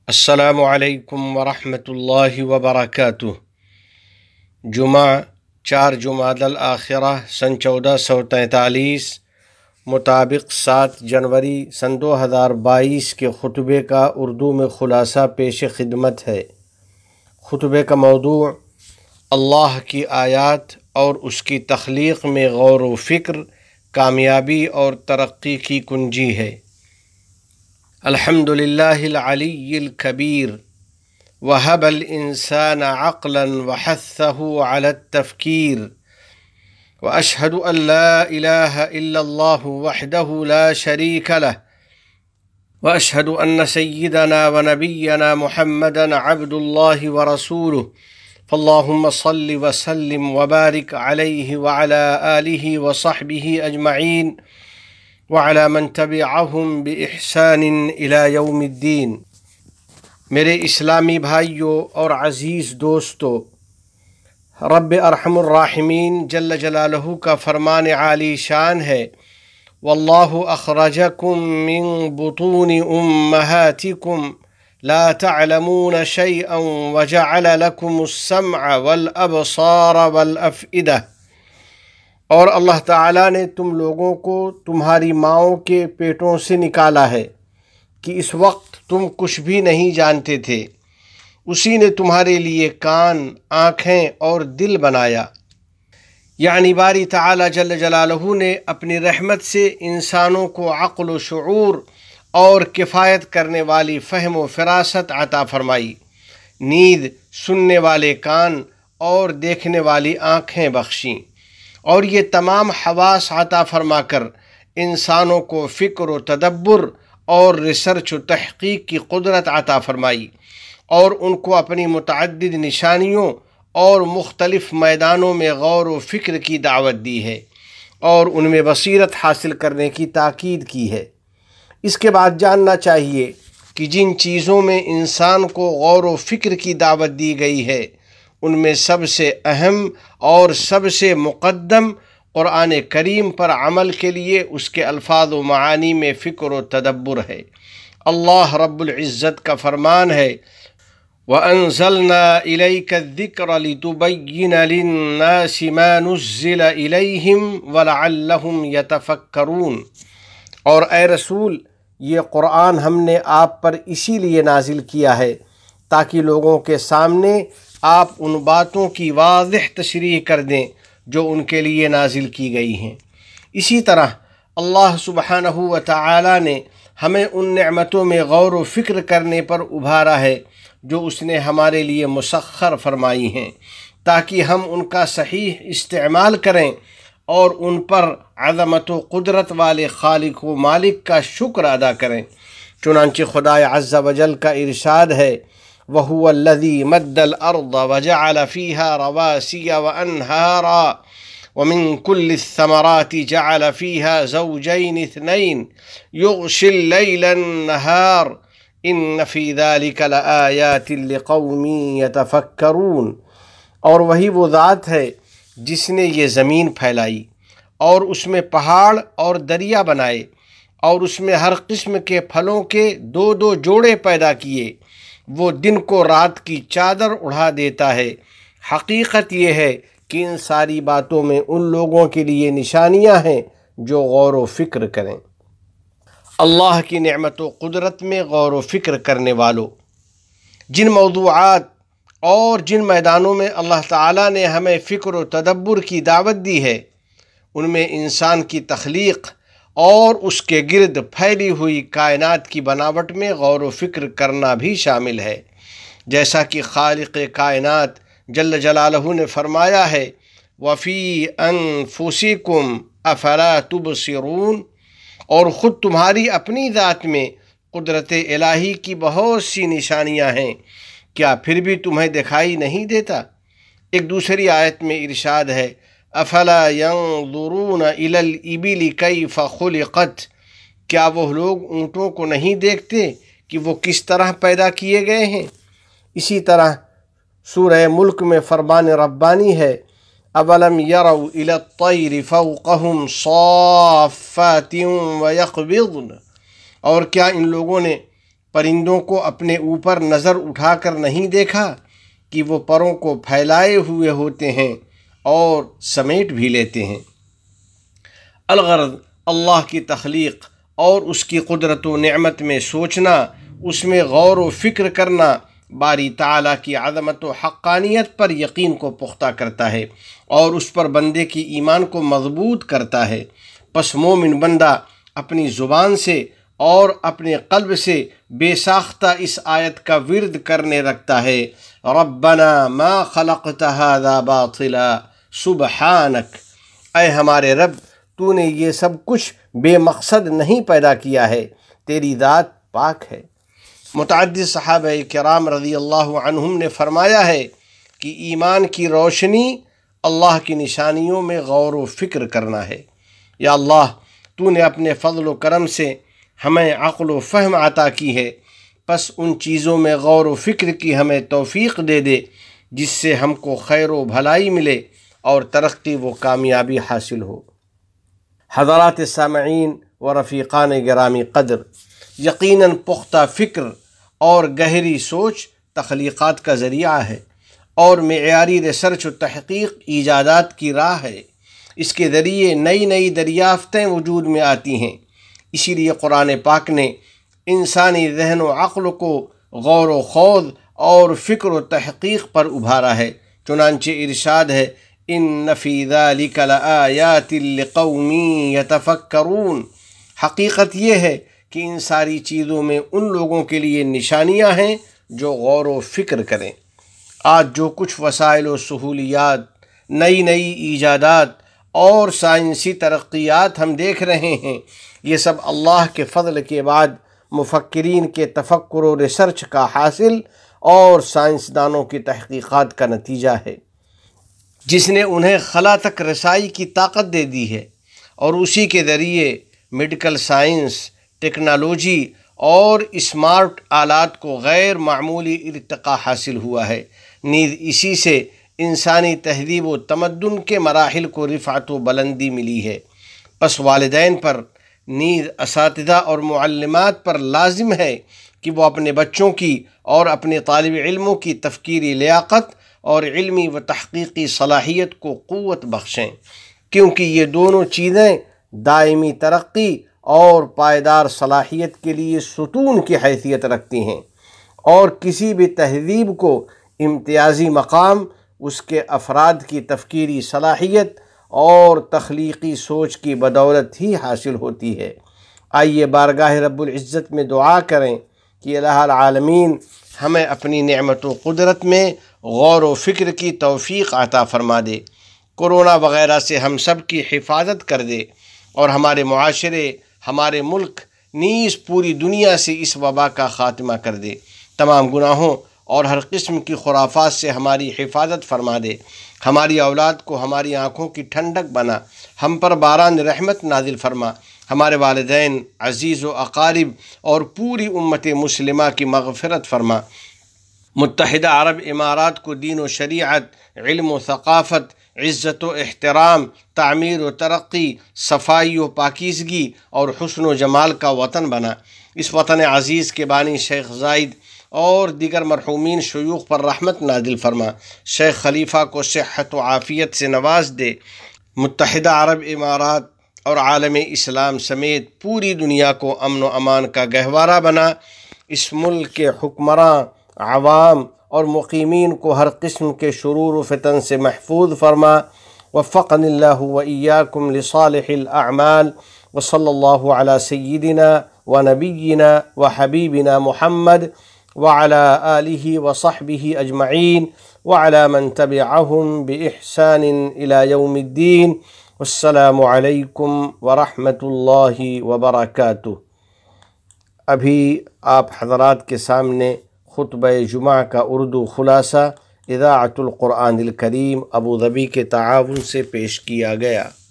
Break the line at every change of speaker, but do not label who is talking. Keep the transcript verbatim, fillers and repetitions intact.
السلام علیکم ورحمۃ اللہ وبرکاتہ۔ جمعہ چار جمادی الآخرہ سن چودہ سو تینتالیس مطابق سات جنوری سن دو ہزار بائیس کے خطبے کا اردو میں خلاصہ پیش خدمت ہے۔ خطبے کا موضوع اللہ کی آیات اور اس کی تخلیق میں غور و فکر کامیابی اور ترقی کی کنجی ہے۔ الحمد للہ العلی الکبیر وہب الانسان عقلا وحثہ علی التفکیر واشہد ان لا الہ الا اللہ وحدہ لا شریک لہ واشہد ان سیدنا ونبینا محمدا عبد اللہ ورسولہ فاللہم صل وسلم وبارک علیہ وعلی آلہ وصحبہ اجمعین وعلی من تبعہم بإحسان الی یوم الدین۔ میرے اسلامی بھائیوں اور عزیز دوستو، رب ارحم الراحمین جل جلالہ کا فرمان عالی شان ہے، واللہ اخرجکم من بطون امہاتکم لا تعلمون شیئا وجعل لکم السمع والابصار والافئدہ۔ اور اللہ تعالیٰ نے تم لوگوں کو تمہاری ماؤں کے پیٹوں سے نکالا ہے کہ اس وقت تم کچھ بھی نہیں جانتے تھے، اسی نے تمہارے لیے کان، آنکھیں اور دل بنایا۔ یعنی باری تعالیٰ جل جلالہ نے اپنی رحمت سے انسانوں کو عقل و شعور اور کفایت کرنے والی فہم و فراست عطا فرمائی، نیند سننے والے کان اور دیکھنے والی آنکھیں بخشیں، اور یہ تمام حواس عطا فرما کر انسانوں کو فکر و تدبر اور ریسرچ و تحقیق کی قدرت عطا فرمائی، اور ان کو اپنی متعدد نشانیوں اور مختلف میدانوں میں غور و فکر کی دعوت دی ہے اور ان میں بصیرت حاصل کرنے کی تاکید کی ہے۔ اس کے بعد جاننا چاہیے کہ جن چیزوں میں انسان کو غور و فکر کی دعوت دی گئی ہے ان میں سب سے اہم اور سب سے مقدم قرآن کریم پر عمل کے لیے اس کے الفاظ و معانی میں فکر و تدبر ہے۔ اللہ رب العزت کا فرمان ہے، وَأَنزَلْنَا إِلَيْكَ الذِّكْرَ لِتُبَيِّنَ لِلنَّاسِ مَا نُزِّلَ إِلَيْهِمْ وَلَعَلَّهُمْ يَتَفَكَّرُونَ۔ اور اے رسول، یہ قرآن ہم نے آپ پر اسی لیے نازل کیا ہے تاکہ لوگوں کے سامنے آپ ان باتوں کی واضح تشریح کر دیں جو ان کے لیے نازل کی گئی ہیں۔ اسی طرح اللہ سبحانہ و تعالی نے ہمیں ان نعمتوں میں غور و فکر کرنے پر ابھارا ہے جو اس نے ہمارے لیے مسخر فرمائی ہیں، تاکہ ہم ان کا صحیح استعمال کریں اور ان پر عظمت و قدرت والے خالق و مالک کا شکر ادا کریں۔ چنانچہ خدائے عز و جل کا ارشاد ہے، وَهُوَ الَّذِي مَدَّ الْأَرْضَ وَجَعَلَ فِيهَا رَوَاسِيَ وَأَنْهَارًا وَمِن كُلِّ الثَّمَرَاتِ جَعَلَ فِيهَا زَوْجَيْنِ اثْنَيْنِ يُغْشِي اللَّيْلَ النَّهَارَ إِنَّ فِي ذَلِكَ لَآيَاتٍ لِقَوْمٍ يَتَفَكَّرُونَ۔ اور وہی وہ ذات ہے جس نے یہ زمین پھیلائی اور اس میں پہاڑ اور دریا بنائے اور اس میں ہر قسم کے پھلوں کے دو دو جوڑے پیدا کیے، وہ دن کو رات کی چادر اڑا دیتا ہے۔ حقیقت یہ ہے کہ ان ساری باتوں میں ان لوگوں کے لیے نشانیاں ہیں جو غور و فکر کریں۔ اللہ کی نعمت و قدرت میں غور و فکر کرنے والوں، جن موضوعات اور جن میدانوں میں اللہ تعالیٰ نے ہمیں فکر و تدبر کی دعوت دی ہے ان میں انسان کی تخلیق اور اس کے گرد پھیلی ہوئی کائنات کی بناوٹ میں غور و فکر کرنا بھی شامل ہے، جیسا کہ خالق کائنات جل جلالہ نے فرمایا ہے، وَفِي أَنفُسِكُمْ أَفَلَا تُبْصِرُونَ۔ اور خود تمہاری اپنی ذات میں قدرت الہی کی بہت سی نشانیاں ہیں، کیا پھر بھی تمہیں دکھائی نہیں دیتا؟ ایک دوسری آیت میں ارشاد ہے، افلا ينظرون الى الابل كيف خلقت۔ کیا وہ لوگ اونٹوں کو نہیں دیکھتے کہ وہ کس طرح پیدا کیے گئے ہیں؟ اسی طرح سورہ ملک میں فرمان ربانی ہے، اولم يروا الى الطير فوقهم صافات ويقبضن۔ اور کیا ان لوگوں نے پرندوں کو اپنے اوپر نظر اٹھا کر نہیں دیکھا کہ وہ پروں کو پھیلائے ہوئے ہوتے ہیں اور سمیٹ بھی لیتے ہیں۔ الغرض اللہ کی تخلیق اور اس کی قدرت و نعمت میں سوچنا، اس میں غور و فکر کرنا باری تعالیٰ کی عظمت و حقانیت پر یقین کو پختہ کرتا ہے اور اس پر بندے کی ایمان کو مضبوط کرتا ہے۔ پس مومن بندہ اپنی زبان سے اور اپنے قلب سے بے ساختہ اس آیت کا ورد کرنے رکھتا ہے، ربنا ما خلقت هذا باطلا سبحانک، اے ہمارے رب تو نے یہ سب کچھ بے مقصد نہیں پیدا کیا ہے، تیری ذات پاک ہے۔ متعدد صحابہ کرام رضی اللہ عنہم نے فرمایا ہے کہ ایمان کی روشنی اللہ کی نشانیوں میں غور و فکر کرنا ہے۔ یا اللہ، تو نے اپنے فضل و کرم سے ہمیں عقل و فہم عطا کی ہے، پس ان چیزوں میں غور و فکر کی ہمیں توفیق دے دے جس سے ہم کو خیر و بھلائی ملے اور ترقی و کامیابی حاصل ہو۔ حضرات سامعین و رفیقان گرامی قدر، یقیناً پختہ فکر اور گہری سوچ تخلیقات کا ذریعہ ہے اور معیاری ریسرچ و تحقیق ایجادات کی راہ ہے۔ اس کے ذریعے نئی نئی دریافتیں وجود میں آتی ہیں۔ اسی لیے قرآن پاک نے انسانی ذہن و عقل کو غور و خوض اور فکر و تحقیق پر ابھارا ہے۔ چنانچہ ارشاد ہے، ان فی ذلک لآیات لقوم یتفکرون، حقیقت یہ ہے کہ ان ساری چیزوں میں ان لوگوں کے لیے نشانیاں ہیں جو غور و فکر کریں۔ آج جو کچھ وسائل و سہولیات، نئی نئی ایجادات اور سائنسی ترقیات ہم دیکھ رہے ہیں، یہ سب اللہ کے فضل کے بعد مفکرین کے تفکر و ریسرچ کا حاصل اور سائنسدانوں کی تحقیقات کا نتیجہ ہے، جس نے انہیں خلا تک رسائی کی طاقت دے دی ہے، اور اسی کے ذریعے میڈیکل سائنس، ٹیکنالوجی اور اسمارٹ آلات کو غیر معمولی ارتقاء حاصل ہوا ہے۔ نیز اسی سے انسانی تہذیب و تمدن کے مراحل کو رفعت و بلندی ملی ہے۔ پس والدین پر، نیز اساتذہ اور معلمات پر لازم ہے کہ وہ اپنے بچوں کی اور اپنے طالب علموں کی تفکیری لیاقت اور علمی و تحقیقی صلاحیت کو قوت بخشیں، کیونکہ یہ دونوں چیزیں دائمی ترقی اور پائیدار صلاحیت کے لیے ستون کی حیثیت رکھتی ہیں، اور کسی بھی تہذیب کو امتیازی مقام اس کے افراد کی تفکیری صلاحیت اور تخلیقی سوچ کی بدولت ہی حاصل ہوتی ہے۔ آئیے بارگاہ رب العزت میں دعا کریں کہ الہ العالمین ہمیں اپنی نعمت و قدرت میں غور و فکر کی توفیق عطا فرما دے، کورونا وغیرہ سے ہم سب کی حفاظت کر دے، اور ہمارے معاشرے، ہمارے ملک نیز پوری دنیا سے اس وبا کا خاتمہ کر دے، تمام گناہوں اور ہر قسم کی خرافات سے ہماری حفاظت فرما دے، ہماری اولاد کو ہماری آنکھوں کی ٹھنڈک بنا، ہم پر باران رحمت نازل فرما، ہمارے والدین، عزیز و اقارب اور پوری امت مسلمہ کی مغفرت فرما۔ متحدہ عرب امارات کو دین و شریعت، علم و ثقافت، عزت و احترام، تعمیر و ترقی، صفائی و پاکیزگی اور حسن و جمال کا وطن بنا۔ اس وطن عزیز کے بانی شیخ زائد اور دیگر مرحومین شیوخ پر رحمت نازل فرما، شیخ خلیفہ کو صحت و عافیت سے نواز دے، متحدہ عرب امارات اور عالم اسلام سمیت پوری دنیا کو امن و امان کا گہوارہ بنا۔ اس ملک کے حکمراں، عوام اور مقیمین کو ہر قسم کے شرور و فتن سے محفوظ فرما۔ وفقنی اللہ و ایاکم لصالح الاعمال، وصلی اللہ علی سیدنا و نبینا و حبیبنا محمد وعلى آلہ وصحبہ اجمعین وعلى من تبعهم بإحسان إلى یوم الدین۔ والسلام علیکم ورحمۃ اللہ وبرکاتہ۔ ابھی آپ حضرات کے سامنے خطبہ جمعہ کا اردو خلاصہ اذاعۃ القرآن الکریم ابوظبی کے تعاون سے پیش کیا گیا۔